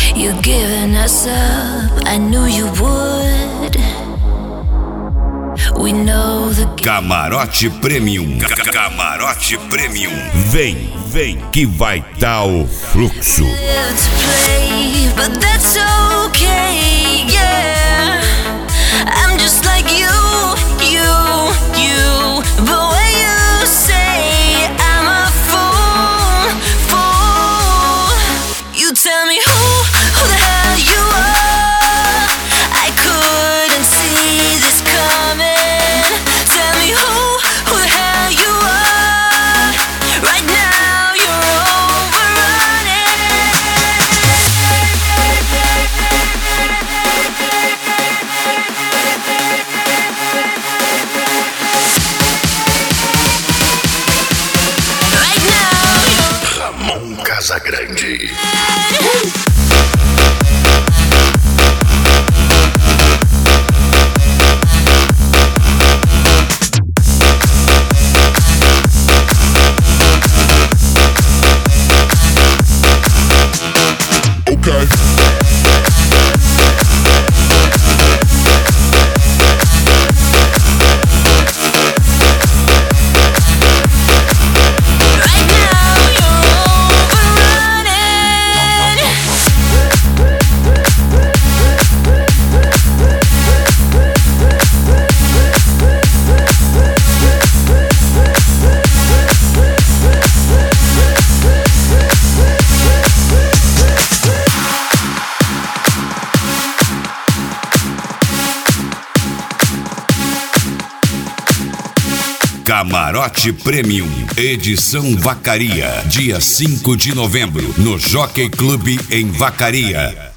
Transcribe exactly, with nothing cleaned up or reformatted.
You're giving us up, I knew you would. We know the Camarote Premium. Camarote Premium. Vem, vem, que vai tá o fluxo. to play, but that's okay, yeah. I'm just like you, you, you. But when you say I'm a fool, fool, you tell me who, who the hell you are. I couldn't see this coming. Tell me who, who the hell you are. Right now you're overrunning. Right now you're Ramon Casagrande. Right now you're overrunning. Camarote Premium, edição Vacaria, dia cinco de novembro, no Jockey Club em Vacaria.